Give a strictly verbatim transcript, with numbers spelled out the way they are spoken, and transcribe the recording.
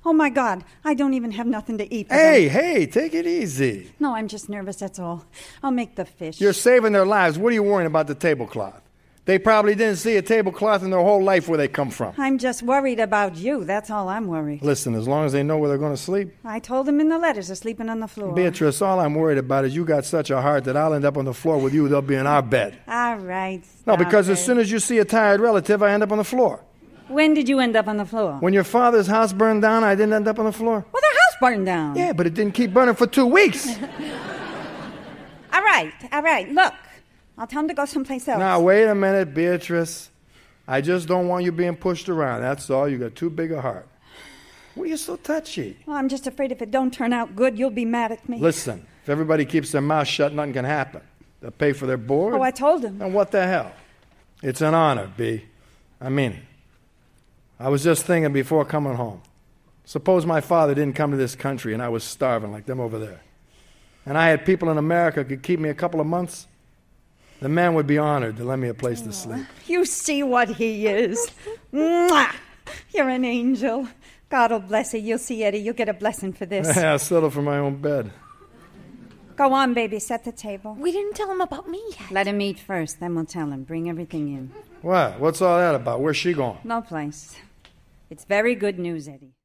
Oh, my God. I don't even have nothing to eat. Hey, them. hey, take it easy. No, I'm just nervous, that's all. I'll make the fish. You're saving their lives. What are you worrying about the tablecloth? They probably didn't see a tablecloth in their whole life where they come from. I'm just worried about you. That's all I'm worried. Listen, as long as they know where they're going to sleep. I told them in the letters they're sleeping on the floor. Beatrice, all I'm worried about is you got such a heart that I'll end up on the floor with you. They'll be in our bed. All right. No, because it. as soon as you see a tired relative, I end up on the floor. When did you end up on the floor? When your father's house burned down, I didn't end up on the floor. Well, the house burned down. Yeah, but it didn't keep burning for two weeks. All right, all right. Look. I'll tell him to go someplace else. Now, wait a minute, Beatrice. I just don't want you being pushed around. That's all. You got too big a heart. Why are you so touchy? Well, I'm just afraid if it don't turn out good, you'll be mad at me. Listen, if everybody keeps their mouth shut, nothing can happen. They'll pay for their board. Oh, I told him. And what the hell? It's an honor, B. I mean it. I was just thinking before coming home. Suppose my father didn't come to this country and I was starving like them over there. And I had people in America who could keep me a couple of months. The man would be honored to lend me a place to sleep. You see what he is. Mwah! You're an angel. God will bless you. You'll see, Eddie. You'll get a blessing for this. I'll settle for my own bed. Go on, baby. Set the table. We didn't tell him about me yet. Let him eat first, then we'll tell him. Bring everything in. What? What's all that about? Where's she going? No place. It's very good news, Eddie.